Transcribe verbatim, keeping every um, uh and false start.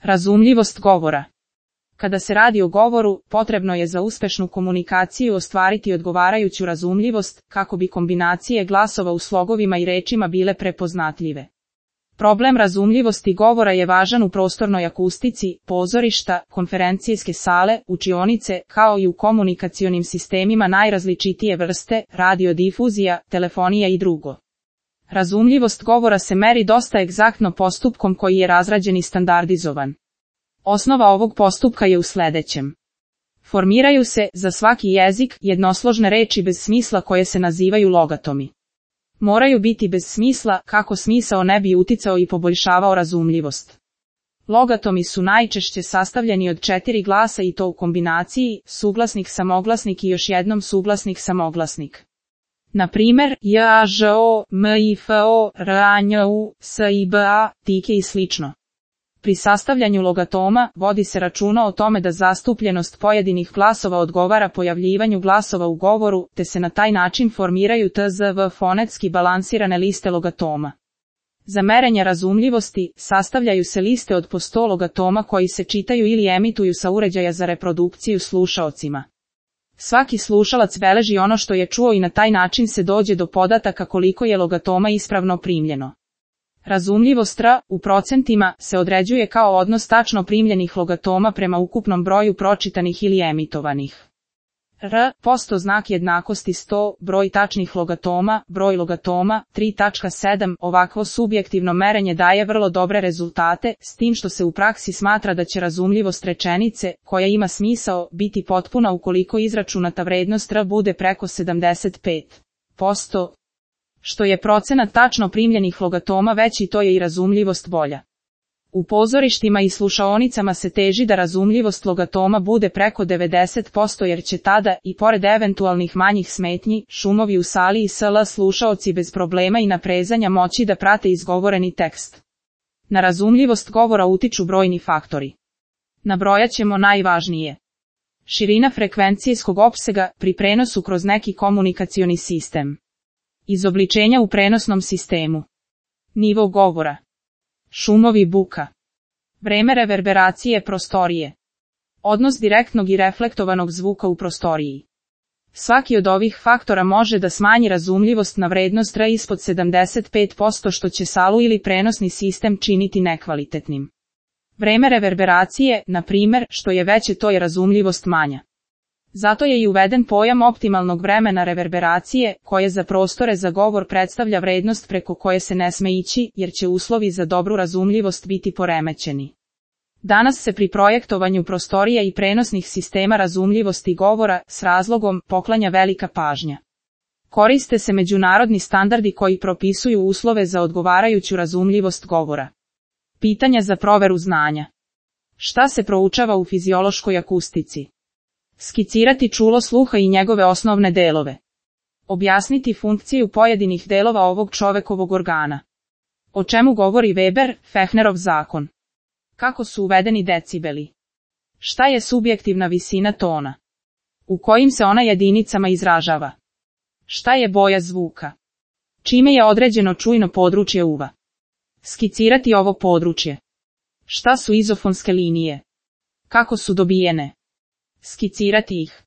Razumljivost govora. Kada se radi o govoru, potrebno je za uspešnu komunikaciju ostvariti odgovarajuću razumljivost, kako bi kombinacije glasova u slogovima i rečima bile prepoznatljive. Problem razumljivosti govora je važan u prostornoj akustici, pozorišta, konferencijske sale, učionice, kao i u komunikacionim sistemima najrazličitije vrste, radiodifuzija, telefonija i drugo. Razumljivost govora se meri dosta egzaktno postupkom koji je razrađen i standardizovan. Osnova ovog postupka je u sledećem. Formiraju se, za svaki jezik, jednosložne reči bez smisla koje se nazivaju logatomi. Moraju biti bez smisla, kako smisao ne bi uticao i poboljšavao razumljivost. Logatomi su najčešće sastavljeni od četiri glasa i to u kombinaciji, suglasnik samoglasnik i još jednom suglasnik samoglasnik. Na primer, j, a, ž, o, m, i, f, o, r, a, nj, u, s, i, b, a, tike i slično. Pri sastavljanju logatoma, vodi se računa o tome da zastupljenost pojedinih glasova odgovara pojavljivanju glasova u govoru, te se na taj način formiraju T Z V fonetski balansirane liste logatoma. Za merenje razumljivosti, sastavljaju se liste od po sto logatoma koji se čitaju ili emituju sa uređaja za reprodukciju slušaocima. Svaki slušalac beleži ono što je čuo i na taj način se dođe do podataka koliko je logatoma ispravno primljeno. Razumljivost R, u procentima, se određuje kao odnos tačno primljenih logatoma prema ukupnom broju pročitanih ili emitovanih. R, posto znak jednakosti sto, broj tačnih logatoma, broj logatoma, tri zarez sedam, ovakvo subjektivno merenje daje vrlo dobre rezultate, s tim što se u praksi smatra da će razumljivost rečenice, koja ima smisao, biti potpuna ukoliko izračunata vrednost R bude preko sedamdeset pet posto. Što je procenat tačno primljenih logatoma veći, to je i razumljivost bolja. U pozorištima i slušaonicama se teži da razumljivost logatoma bude preko devedeset posto jer će tada, i pored eventualnih manjih smetnji, šumovi u sali i sl slušaoci bez problema i naprezanja moći da prate izgovoreni tekst. Na razumljivost govora utiču brojni faktori. Nabrojat ćemo najvažnije. Širina frekvencijskog opsega pri prenosu kroz neki komunikacioni sistem. Izobličenja u prenosnom sistemu. Nivo govora. Šumovi, buka. Vreme reverberacije prostorije. Odnos direktnog i reflektovanog zvuka u prostoriji. Svaki od ovih faktora može da smanji razumljivost na vrednost R ispod sedamdeset pet posto što će salu ili prenosni sistem činiti nekvalitetnim. Vreme reverberacije, na primer, što je veće to je razumljivost manja. Zato je i uveden pojam optimalnog vremena reverberacije, koje za prostore za govor predstavlja vrednost preko koje se ne sme ići, jer će uslovi za dobru razumljivost biti poremećeni. Danas se pri projektovanju prostorija i prenosnih sistema razumljivosti govora, s razlogom, poklanja velika pažnja. Koriste se međunarodni standardi koji propisuju uslove za odgovarajuću razumljivost govora. Pitanja za proveru znanja. Šta se proučava u fiziološkoj akustici? Skicirati čulo sluha i njegove osnovne delove. Objasniti funkciju pojedinih delova ovog čovekovog organa. O čemu govori Weber, Fechnerov zakon? Kako su uvedeni decibeli? Šta je subjektivna visina tona? U kojim se ona jedinicama izražava? Šta je boja zvuka? Čime je određeno čujno područje uva? Skicirati ovo područje. Šta su izofonske linije? Kako su dobijene? Skicirati ih.